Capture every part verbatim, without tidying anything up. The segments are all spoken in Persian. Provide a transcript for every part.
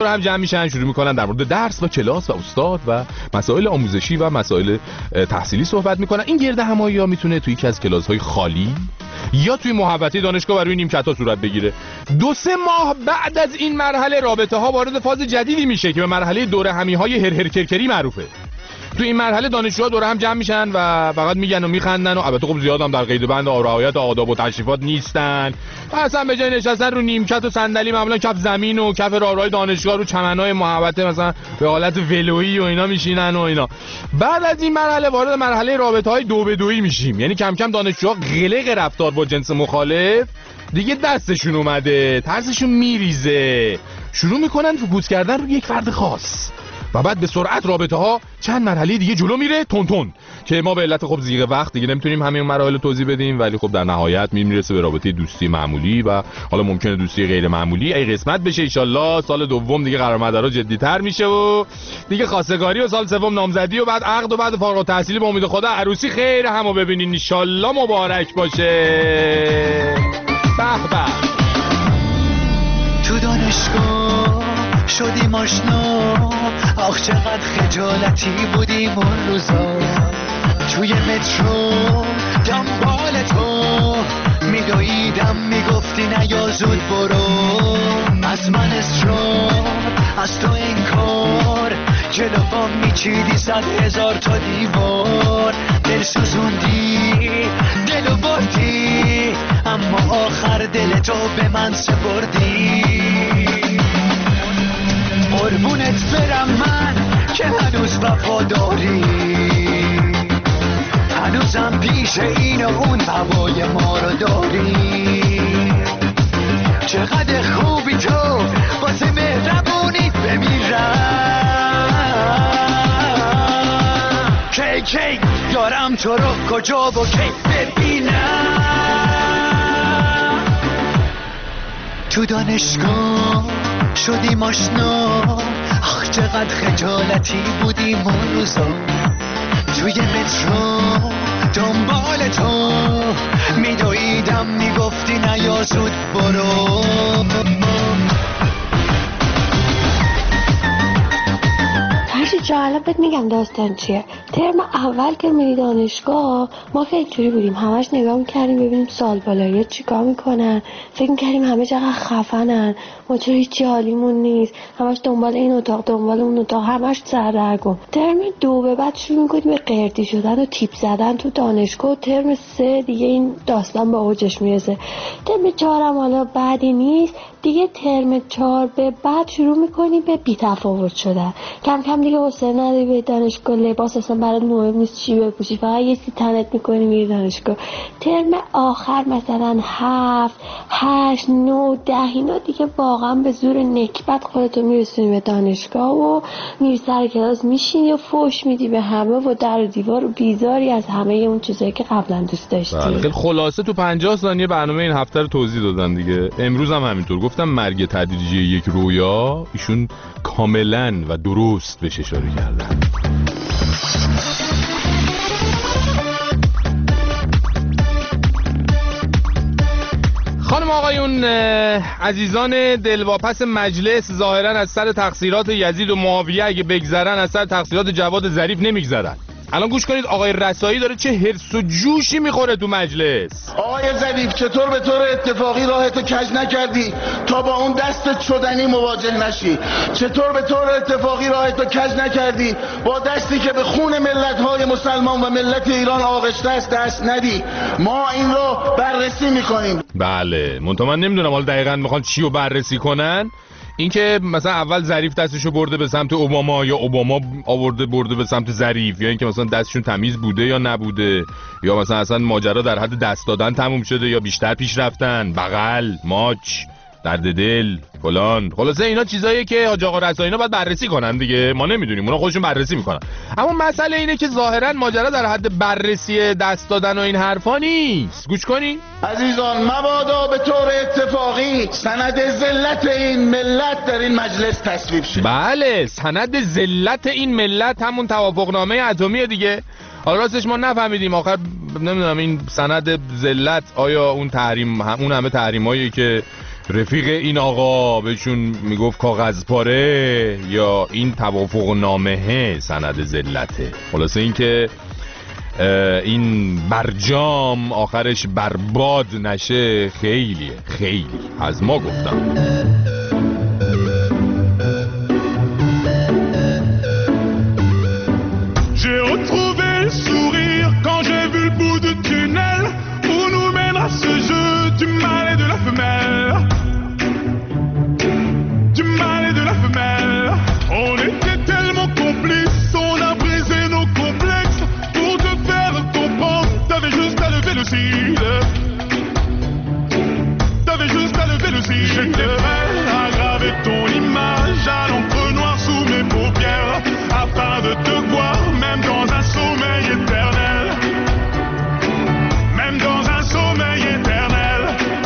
هم جمع میشن، شروع میکنن در مورد درس و کلاس و استاد و مسائل آموزشی و مسائل تحصیلی صحبت میکنن. این گرد همایی ها میتونه توی یکی از کلاس‌های خالی یا توی محوطه دانشگاه و روی نیمکت‌ها صورت بگیره. دو سه ماه بعد از این مرحله رابطه ها وارد فاز جدیدی میشه که به مرحله دوره همی‌های هر هر کرکری معروفه. تو این مرحله دانشجوها دور هم جمع میشن و فقط میگن و میخندن و البته خب زیاد هم در قید بند و رعایت آداب و تشریفات نیستن. اصلا به جای نشستن رو نیمکت و صندلی معمولا کف زمین و کف راهروهای دانشگاه رو چمنای محوطه مثلا به حالت ولویی و اینا میشینن و اینا. بعد از این مرحله وارد مرحله رابطه‌های دو به دویی میشیم. یعنی کم کم دانشجوها قلق رفتار با جنس مخالف دیگه دستشون اومده، ترسشون میریزه، شروع میکنن فوکوس کردن رو یک فرد خاص و بعد به سرعت رابطه ها چند مرحله دیگه جلو میره تون تون که ما به علت خب زیغ وقت دیگه نمیتونیم همه اون مراحل رو توضیح بدیم، ولی خب در نهایت میرسه به رابطه دوستی معمولی و حالا ممکنه دوستی غیر معمولی. ای قسمت بشه ان شاءالله سال دوم دیگه قرار مدارا جدی‌تر میشه و دیگه خواستگاری و سال سوم نامزدی و بعد عقد و بعد فارغ التحصیلی با امید خدا عروسی. خیر همو ببینین ان شاءالله مبارک باشه. به به. تو دانشگاه شدیم آشنا، آخ چقدر خجالتی بودیم اون روزا. توی مترو دنبال تو میدویدم، میگفتی نیا زود برو. از من اصرار، از تو انکار، جلوام میچیدی صد هزار تا دیوار. دل سوزوندی، دلو بردی، اما آخر دل تو به من سپردی. قربونت برم من که هنوز وفاداری، هنوزم پیش این و اون هوای ما رو داری. چقدر خوبی تو واسه مهربونی بمیرم. کی کی دارم تو رو کجا و کی ببینم. تو دانشگاه شدیم آشنا، آخ چقدر خجالتی بودیم اون روزا. توی مترو دنبال تو میدویدم، میگفتی نیا زود برو. فرشید جا الان بهت میگم داستان چیه. ترم اول که میری دانشگاه ما که اینطوری بودیم، همش نگاه میکردیم ببینیم سال بالایی چی کار میکنن، فکر میکردیم همه چقدر خفنن، ما چرا هیچی حالیمون نیست، همش دنبال این اتاق دنبال اون اتاق، همش سردرگم. ترم دو به بعد شروع میکنیم به قردی شدن و تیپ زدن تو دانشگاه. ترم سه دیگه این داستان به اوجش میرسه. ترم چهار هم حالا بعدی نیست دیگه. ترم چهار به بعد شروع میکنی به بی‌تفاوت شدن. کم کم دیگه حوصله نداری به دانشگاه، لباس اصلا برات مهم نیست چی بپوشی، فقط یه سی تنت میکنی میری دانشگاه. ترم آخر مثلا هفت هشت نه ده اینا دیگه واقعا به زور نکبت خودتو میرسونی به دانشگاه و میری سر کلاس میشینی و فوش میدی به همه و در و دیوار و بیزاری از همه اون چیزایی که قبلا دوست داشتی. خیلی خلاصه تو پنجاه ثانیه برنامه این هفته رو توضیح دادن دیگه. امروز هم همینطور گفتم مرگ تدریجی یک رویا، ایشون کاملا و درست بهش اشاره کردن. خانم آقایون عزیزان دلواپس مجلس، ظاهرا از سر تقصیرات یزید و معاویه اگه بگذرن از سر تقصیرات جواد ظریف نمیگذرن. الان گوش کنید آقای رسایی داره چه هرس و جوشی میخوره تو مجلس. آقای ظریف چطور به طور اتفاقی راهتو کج نکردی تا با اون دست شدنی مواجه نشی؟ چطور به طور اتفاقی راهتو کج نکردی با دستی که به خون ملت‌های مسلمان و ملت ایران آغشته است دست ندی؟ ما این رو بررسی میکنیم. بله منتها من نمیدونم حالا دقیقاً میخوان چی رو بررسی کنن. اینکه مثلا اول ظریف دستشو برده به سمت اوباما یا اوباما آورده برده به سمت ظریف، یا اینکه مثلا دستشون تمیز بوده یا نبوده، یا مثلا اصلا ماجرا در حد دست دادن تموم شده یا بیشتر پیش رفتن، بغل، ماچ، درد دل، فلان. خلاصه اینا چیزاییه که حاج آقا رسایی اینا باید بررسی کنن دیگه، ما نمیدونیم، اونا خودشون بررسی میکنن. اما مسئله اینه که ظاهرا ماجرا در حد بررسی دست دادن و این حرفا نیست. گوش کنین عزیزان، مبادا به طور اتفاقی سند ذلت این ملت در این مجلس تصویب شه. بله سند ذلت این ملت همون توافقنامه اتمی دیگه. حالا راستش ما نفهمیدیم آخر، نمیدونم این سند ذلت آیا اون تحریم، اون همه تحریمایی که رفیق این آقا بهشون میگفت کاغذ پاره یا این توافق نامه سند ذلته. خلاصه این که این برجام آخرش برباد نشه خیلی خیلی از ما گفتم. J'ai retrouvé le sourire quand j'ai vu le bout du tunnel où nous mènera ce jeu du mal et de la femelle. Du mal et de la femelle. On était tellement complices, on a brisé nos complexes pour te faire comprendre. T'avais juste à lever le cil. T'avais juste à lever le cil. J'étais prêt à graver ton image à l'encre noire sous mes paupières afin de te voir même dans un sommeil éternel. Même dans un sommeil éternel.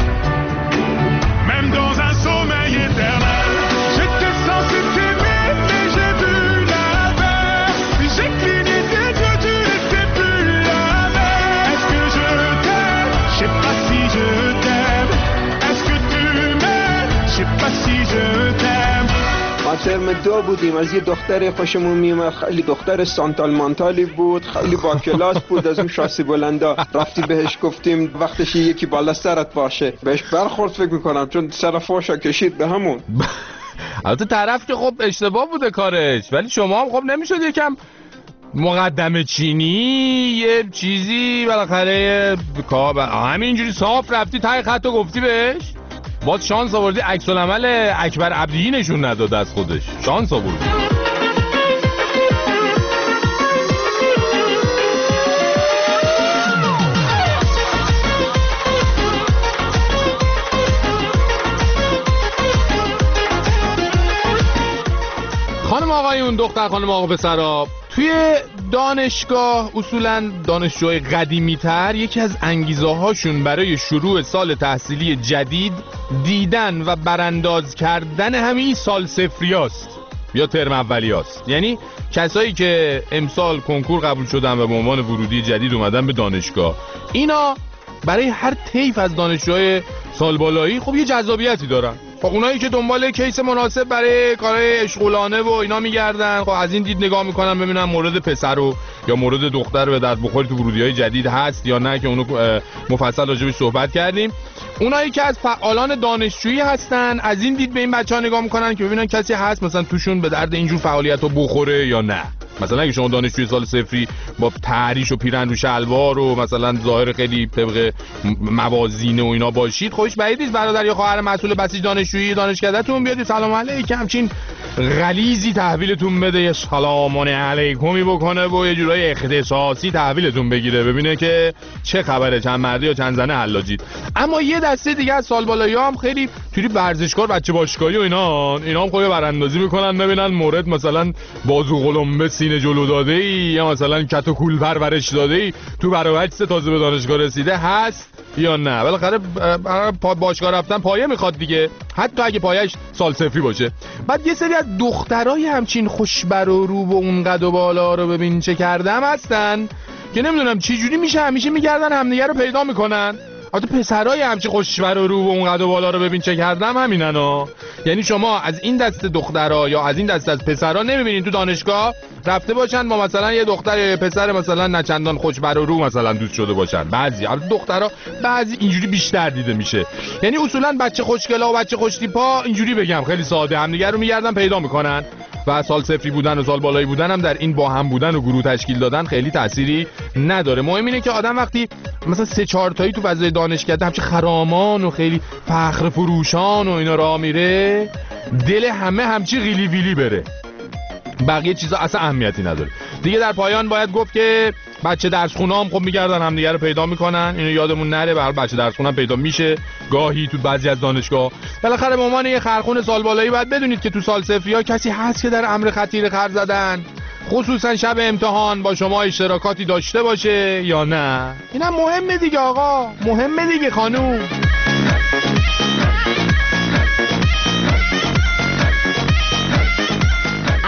Même dans un sommeil éternel. J'étais censé t'aimer mais j'ai vu l'inverse. Puis j'ai cligné des yeux, tu n'étais plus la même. Est-ce que je t'aime? Je sais pas si je t'aime. Est-ce que tu m'aimes? Je sais pas si je t'aime. ما ترم دو بودیم، از یه دختری خوشمون میومد، خیلی دختر سانتال مانتالی بود، خیلی با کلاس بود، از اون شاسی بلندا. رفتی بهش گفتیم وقتش یکی بالا سرت باشه، بهش برخورد فکر میکنم چون سر فوشا کشید به همون. البته طرف که خب اشتباه بوده کارش، ولی شما هم خب نمیشد یکم مقدمه چینی یه چیزی بالاخره همینجوری صاف رفتی تای خط و گفتی بهش؟ باز شانس آوردی عکس العمل اکبر عبدی نشون نداد از خودش. شانس آوردی. خانم آقایون، دختر خانم آقا پسرا، توی دانشگاه اصولاً دانشجوهای قدیمی تر یکی از انگیزه هاشون برای شروع سال تحصیلی جدید دیدن و برانداز کردن همین سال صفریاست یا ترم اولیاست. یعنی کسایی که امسال کنکور قبول شدن و به عنوان ورودی جدید اومدن به دانشگاه، اینا برای هر طیف از دانشجوهای سال بالایی خب یه جذابیتی دارن. خب اونایی که دنبال کیس مناسب برای کارهای اشغولانه و اینا میگردن، خب از این دید نگاه میکنن ببینن مورد پسر رو یا مورد دختر به درد بخوری تو ورودی‌های جدید هست یا نه، که اونو مفصل راجعش صحبت کردیم. اونایی که از فعالان دانشجویی هستن از این دید به این بچه‌ها نگاه میکنن که ببینن کسی هست مثلا توشون به درد اینجور فعالیت‌ها بخوره یا نه. مثلا اگه شما دانشجوی سال صفری با تحریش و پیرن رو شلوار و مثلا ظاهر خیلی طبق موازین و اینا باشید، خودش بعید نیست برادر یا خواهر مسئول بسیج دانشجویی دانشکده‌تون بیاد سلام علیکم همچین غلیظی تحویلتون بده، یه سلام علیکمی بکنه و یه جورای اختصاصی تحویلتون بگیره، ببینه که چه خبره، چند مرده یا چند زنه حلاجید. اما یه دسته دیگه از سال بالایی‌ها هم خیلی توی ورزشکار بچه باشگاهی و اینا اینا هم خود براندازی میکنن ببینن مورد مثلا بازو قلمبه سینه جلو داده‌ای یا مثلا کت و کول پرورش داده‌ای تو برای سه تازه به دانشگاه رسیده هست یا نه. بالاخره باشگاه رفتن پایه میخواد دیگه، حتی اگه پایه‌اش سال صفری باشه. بعد یه سری از دخترای همچین خوشبر و رو و اون قد و بالا رو ببین چه کردم هستن که نمیدونم چه جوری میشه همیشه میگردن همدیگه رو پیدا میکنن. البته پسرای همچین خوشبر و رو و اون قد و بالا رو ببین چه کردم همینن ها. یعنی شما از این دسته دخترها یا از این دسته از پسرها نمیبینین تو دانشگاه رفته باشن با مثلا یه دختر یا پسر مثلا نچندان خوشبر و رو مثلا دوست شده باشن. بعضی البته دخترها بعضی اینجوری بیشتر دیده میشه. یعنی اصولا بچه خوشگلا و بچه خوشتیپا اینجوری بگم خیلی ساده همدیگه رو میگردن پیدا میکنن و سال صفری بودن و سال بالایی بودن هم در این با هم بودن و گروه تشکیل دادن خیلی تأثیری نداره. مهم اینه که آدم وقتی مثلا سه چهار تایی تو فضای دانشکده همچه خرامان و خیلی فخر فروشان و اینا راه میره، دل همه همچی غیلی ویلی بره، بقیه چیزا اصلا اهمیتی نداره دیگه. در پایان باید گفت که بچه درس خونه هم خب میگردن همدیگه رو پیدا میکنن، اینو یادمون نره. به هر بچه درس خونه هم پیدا میشه گاهی تو بعضی از دانشگاه. بالاخره به عنوان یه خرخون سال بالایی باید بدونید که تو سال صفری ها کسی هست که در امر خطیر خر زدن، خصوصا شب امتحان با شما اشتراکاتی داشته باشه یا نه. اینم مهمه دیگه آقا، مهمه دیگه خانوم.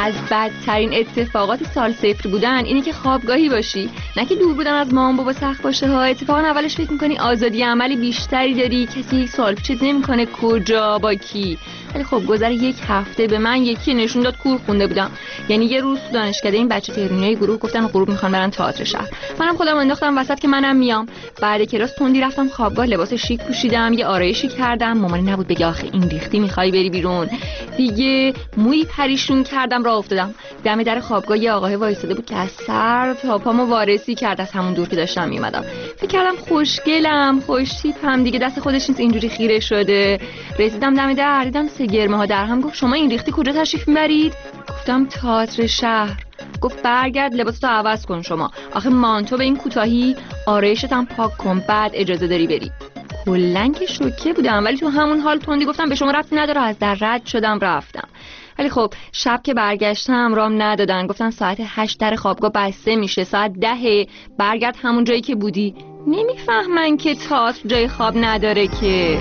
از بدترین اتفاقات سال صفر بودن اینه که خوابگاهی باشی، نه که دور بودن از مامان بابا سخت باشه ها. اتفاقا اولش فکر میکنی آزادی عملی بیشتری داری، کسی یک سوال پیچت نمیکنه کجا با کی. ولی خب گذر یک هفته به من یکی نشون داد کور خونده بودم. یعنی یه روز تو دانشکده این بچه تهرانیای گروه گفتن غروب میخوان برن تئاتر شهر، منم خودم انداختم وسط که منم میام. بعد کلاس تندی رفتم خوابگاه، لباس شیک پوشیدم، یه آرایشی کردم. مامانی نبود بگه آخه این ریختی میخوای بری بیرون. دیگه موی پریشون کردم راه افتادم. دم در خوابگاه یه آقای وایساده بود که از سر تا پامو وارسی کرد از همون دور که داشتم میومدم. فکر کردم خوشگلم، خوش تیپم، دیگه دست خودش نیست اینجوری خیره شده. رسیدم دم در، دیدم سه گرمه ها در هم. گفت شما این ریختی کجا تشریف میبرید؟ گفتم تئاتر شهر. گفت برگرد لباساتو عوض کن شما، آخه مانتو به این کوتاهی، آرایشت هم پاک کن بعد اجازه داری بری. کلاً که شوکه بودم، ولی تو همون حال تندی گفتم به شما ربطی نداره، از در رد شدم رفتم. ولی خب شب که برگشتم رام ندادن، گفتن ساعت هشت در خوابگاه بسته میشه، ساعت ده برگرد همون جایی که بودی. نمیفهمن که تئاتر جای خواب نداره که.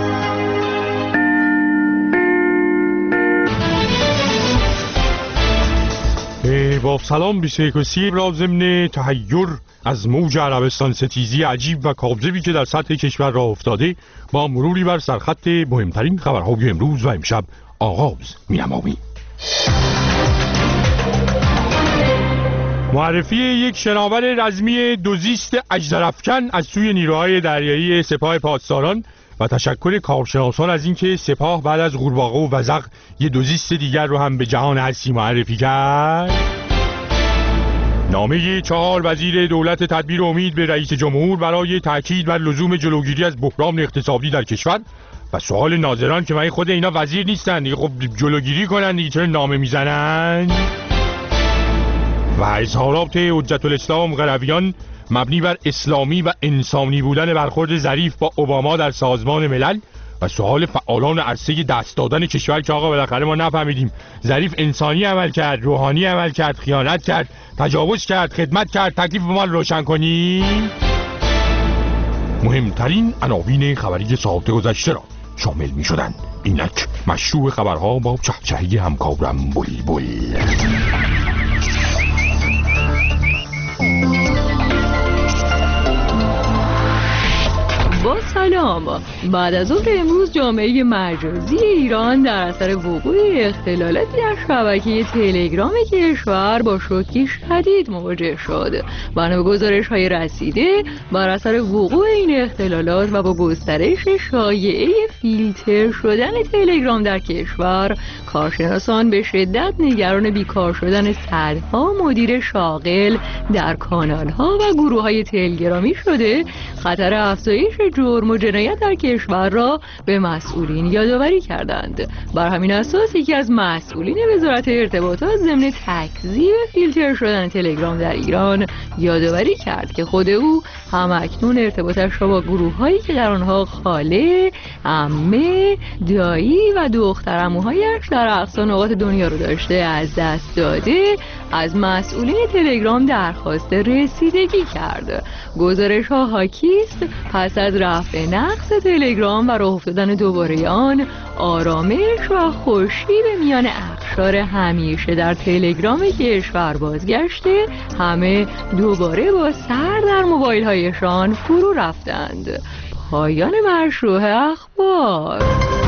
با سلام بیست و یک و سی را ضمن تحیر از موج عربستان ستیزی عجیب و کاذبی که در سطح کشور راه افتاده، با مروری بر سرخط مهمترین خبرهای امروز و امشب آغاز می‌نماییم. معرفی یک شناور رزمی دوزیست اژدرافکن از سوی نیروهای دریایی سپاه پاسداران و تشکر کارشناسان از اینکه سپاه بعد از قورباغه و وزغ یه دوزیست دیگر رو هم به جهان هستی معرفی کرد. نامه چهار وزیر دولت تدبیر امید به رئیس جمهور برای تاکید بر لزوم جلوگیری از بحران اقتصادی در کشور و سوال ناظران که من خود اینا وزیر نیستن دیگه، خب جلوگیری کنن دیگه، چرا نامه میزنن؟ و اظهارات حجت الاسلام قرویان مبنی بر اسلامی و انسانی بودن برخورد ظریف با اوباما در سازمان ملل و سوال فعالان عرصه دست دادن کشور که آقا بالاخره ما نفهمیدیم ظریف انسانی عمل کرد، روحانی عمل کرد، خیانت کرد، تجاوز کرد، خدمت کرد، تکلیف ما رو روشن کنیم. مهمترین عناوین خبری ساعت گذشته را شامل می شدن. اینک مشروع خبرها با چهچهی همکارم بلبل. با سلام. بعد از ظهر امروز جامعه مجازی ایران در اثر وقوع اختلالاتی در شبکه تلگرام کشور با شوکی شدید مواجه شد. بنا به گزارش‌های رسیده بر اثر وقوع این اختلالات و با گسترش شایعه فیلتر شدن تلگرام در کشور، کارشناسان به شدت نگران بیکار شدن صدها مدیر شاغل در کانال‌ها و گروه‌های تلگرامی شده، خطر افزایش جرم و جنایت در کشور را به مسئولین یادآوری کردند. بر همین اساس یکی از مسئولین وزارت ارتباطات ضمن تکذیب فیلتر شدن تلگرام در ایران یادآوری کرد که خود او همکنون ارتباطش را با گروه‌هایی که در آنها خاله، عمه، دایی و دخترعموهایش در اقصا نقاط دنیا رو داشته از دست داده، از مسئولین تلگرام درخواست رسیدگی کرد. گزارش ها حاکیست پس از رفع نقص تلگرام و راه افتادن دوباره آن، آرامش و خوشی به میان اقشار همیشه در تلگرام کشور بازگشته، همه دوباره با سر در موبایل هایشان فرو رفتند. پایان مشروع اخبار.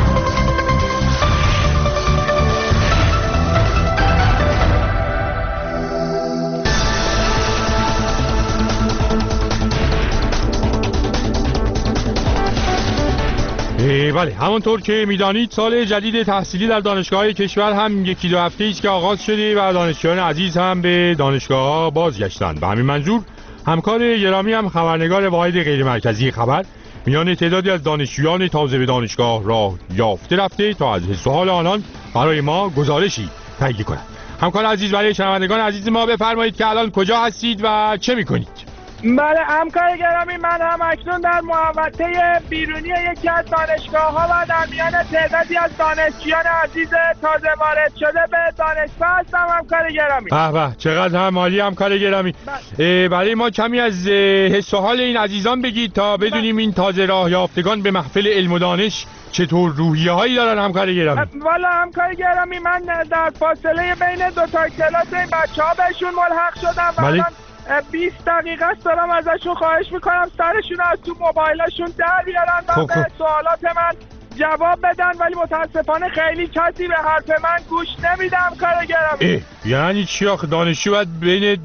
بله، همانطور که میدانید سال جدید تحصیلی در دانشگاه‌های کشور هم یکی دو هفته است که آغاز شده و دانشجویان عزیز هم به دانشگاه‌ها بازگشتند. به همین منظور همکار گرامی هم خبرنگار واحد غیر مرکزی خبر میان تعدادی از دانشجویان تازه به دانشگاه راه یافته رفته تا از حس و حال آنان برای ما گزارشی تهیه کنند. همکار عزیز، برای شنوندگان عزیز ما بفرمایید که الان کجا هستید و چه می‌کنید؟ بله همکار گرامی، من هم اکنون در محوطه بیرونی یکی از دانشگاه‌ها و در میان تعدادی از دانشجویان عزیز تازه وارد شده به دانشگاه هستم. همکار گرامی به به، چقدر هم عالی همکار گرامی. برای ما کمی از حس و حال این عزیزان بگید تا بدونیم این تازه راه یافتگان به محفل علم و دانش چطور روحیه هایی دارن همکار گرامی؟ والا همکار گرامی من در فاصله بین دو تا کلاس این بچه ها بهشون ملحق شدم و الان بیست دقیقه است دارم ازشون خواهش میکنم سرشون از تو موبایلشون در بیارن و به سوالات من جواب بدن، ولی متاسفانه خیلی کسی به حرف من گوش نمیدم کار گرامی. یعنی چی آخه دانشجو باید بین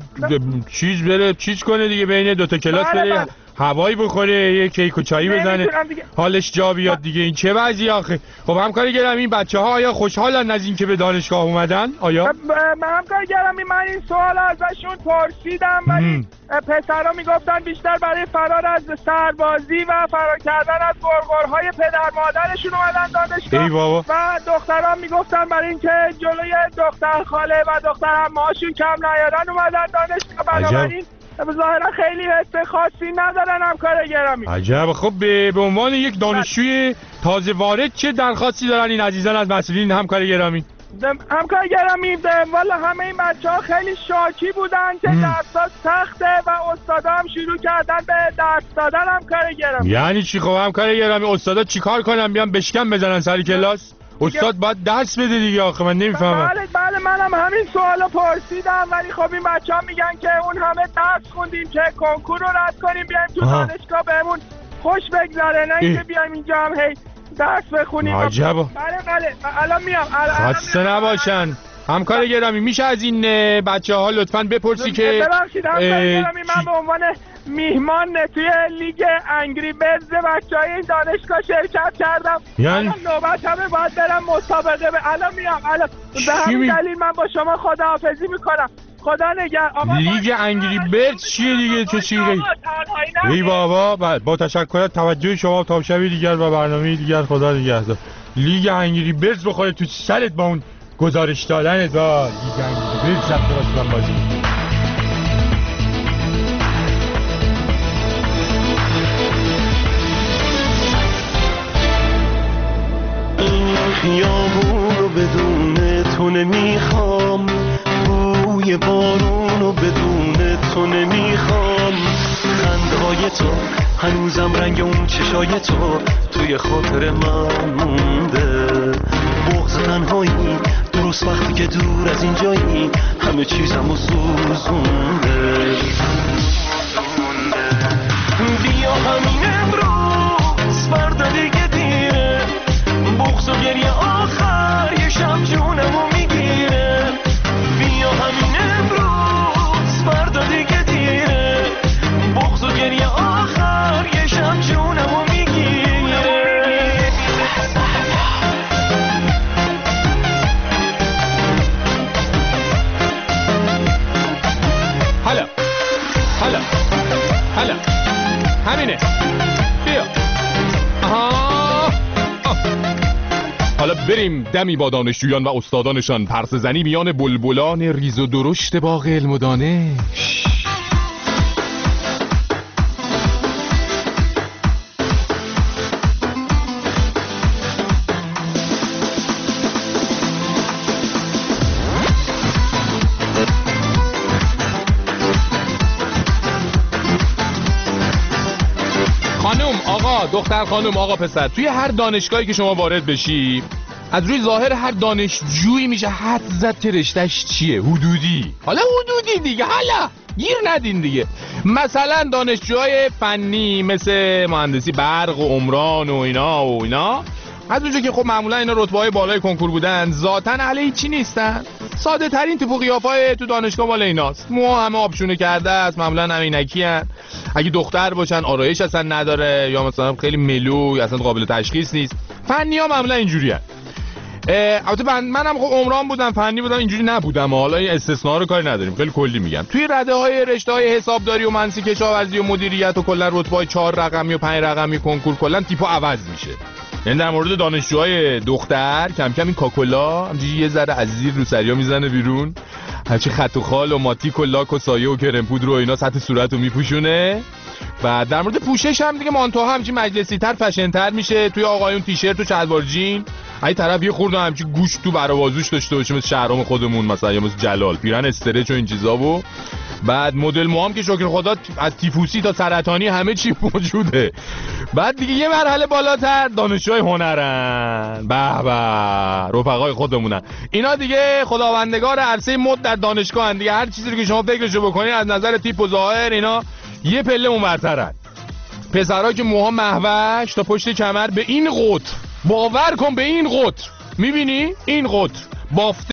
چیز بره چیز کنه دیگه، بین دوتا کلاس بله بره بله. هوایی بخوره، یه کیک و چایی بزنه حالش جا بیاد دیگه. این چه وضعی آخه؟ خب همکار گرامی این بچه ها آیا خوشحالن از این که به دانشگاه اومدن؟ آیا؟ من همکار گرامی من این سوال ازشون پرسیدم ولی پسرها میگفتن بیشتر برای فرار از سربازی و فرار کردن از غرغرهای پدر مادرشون اومدن دانشگاه. ای بابا. و دخترها میگفتن برای اینکه جلوی دختر خاله و دختر عمه‌هاشون کم نیارن اومدن دانشگاه. بنابراین ظاهرا خیلی حس خاصی ندارن همکار گرامی. عجب. خب به به عنوان یک دانشجوی تازه وارد چه درخواستی دارن این عزیزان از مسئولین همکار گرامی؟ همکار گرامی والا همه این بچه‌ها خیلی شاکی بودن که درس‌ها سخته و استادا هم شروع کردن به درس دادن همکار گرامی. یعنی چی؟ خب همکار گرامی استادا چیکار کنن؟ بیان بشکن بزنن سر کلاس؟ استاد باید درس بده دیگه آخه من نمیفهمم. بله بله منم همین سوالو پرسیدم ولی خب این بچه‌ها میگن که اون همه درس خوندیم که کنکور رو رد کنیم بیایم تو دانشگاه بهمون خوش بگذره، نه اینکه بیایم اینجا هم هی درس بخونیم. عجب. بله بله الان میام. خسته نباشن. همکار گرامی میشه از این بچه ها لطفاً بپرسی که ببخشید همکار گرامی من به عنوان میهمان توی لیگ انگری برز بچه‌های این دانشگاه شرکت کردم. یعنی الان نوبت همه باید برم مسابقه به الان میام. الان به همین دلیل من با شما خداحافظی میکنم. خدا نگهدار. لیگ انگری برز چیه دیگه؟ چه چیه؟ ای بابا با تشکر توجه شما تا شب دیگر و برنامه دیگر. خدا نگهدار. لیگ انگری برز بخوره تو سرت با اون گزارش دادن دا لیگ انگری برز ثبت واسه من بازی. خیابون رو بدون تو نمیخوام، بوی بارون رو بدون تو نمیخوام، خنده های تو هنوزم رنگ اون چشای تو توی خاطر من مونده، بغض تنهایی درست وقتی که دور از این جایی همه چیزم رو سوزونده. بیا همین امروز فردا دیگه دیره، بغض و گریه آخر یه شب جونمو میگیره. بیا همین امروز فردا دیگه دیره، بغض و گریه آخر یه شب جونمو میگیره. حالا حالا حالا همینه. بیا آها. حالا بریم دمی با دانشجویان و استادانشان پرسه زنی میان بلبلان ریز و درشت باغ علم و دانش. خانم آقا، دختر خانم آقا پسر، توی هر دانشگاهی که شما وارد بشی از روی ظاهر هر دانشجویی میشه حد زد که رشتهش چیه. حدودی. حالا حدودی دیگه، حالا گیر ندین دیگه. مثلا دانشجوهای فنی مثل مهندسی برق و عمران و اینا و اینا از اونجا که خب معمولا اینا رتبه‌های بالای کنکور بودن ذاتاً علیه چی نیستن، ساده ترین تیپ و قیافای تو دانشگاه مال ایناست. موها همه آبشونه کرده است، معمولا عینکی ان. اگه دختر باشن آرایش اصلا نداره یا مثلا خیلی ملو اصلا قابل تشخیص نیست. فنی‌ها معمولا اینجوریه. البته من منم خب عمران بودم، فنی بودم، اینجوری نبودم. حالا این استثناء رو کاری نداریم، خیلی کلی میگم. توی رده‌های رشته‌های حسابداری و مهندسی کشاورزی و مدیریت و کلا رتبه‌های چهار رقمی و پنج رقمی کنکور کلا تیپو عوض میشه. یعنی در مورد دانشجوهای دختر کم کم این کاکولا همینجوری یه ذره از زیر رو سریا میزنه بیرون، هرچی خط و خال و ماتیک و لاک و سایه و کرم پودر و اینا سطح صورت رو میپوشونه. و در مورد پوشش هم دیگه مانتو همچی مجلسی تر فشن تر میشه. توی آقایون تیشرت و شلوار جین، اگه طرف یه خورده همچی گوشت تو برآوازوش داشته باشه مثل شهرام خودمون مثلا یا مثل جلال، پیرن استرچ و این چیزا و بعد مدل موام که شکر خدا از تیفوسی تا سرطانی همه چی موجوده. بعد دیگه یه مرحله بالاتر دانشجوی هنرن، به به رفقای خودمونن. اینا دیگه خداوندگار عرصه مد در دانشگاه هن دیگه. هر چیزی رو که شما فکرشو بکنین از نظر تیپ و ظاهر اینا یه پله اونورترن. پسرها که موها محوش تا پشت کمر به این قطر، باور کن به این قطر، میبینی این قطر بافته